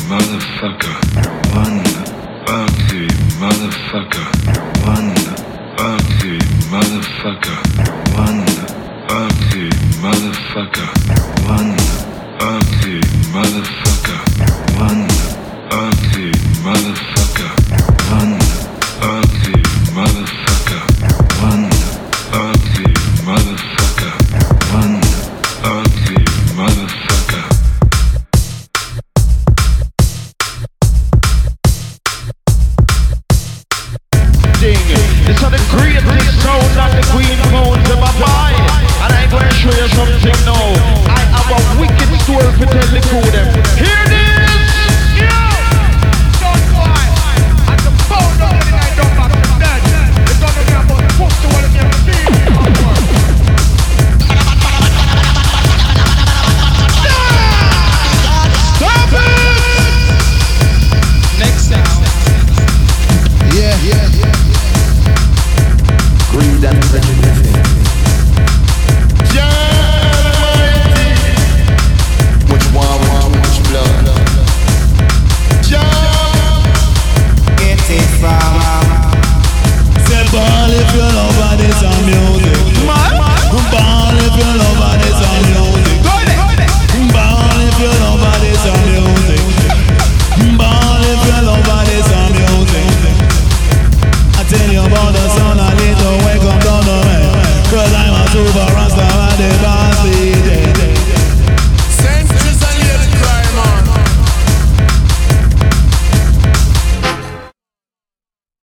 motherfucker. One ugly motherfucker. One ugly motherfucker. One ugly motherfucker. One ugly motherfucker. One ugly motherfucker. One ugly motherfucker. One ugly motherfucker. One ugly motherfucker. This are the greatest sound that the Queen phones ever buy. And I'm going to show you something now. I have a wicked story to tell the crew them. Here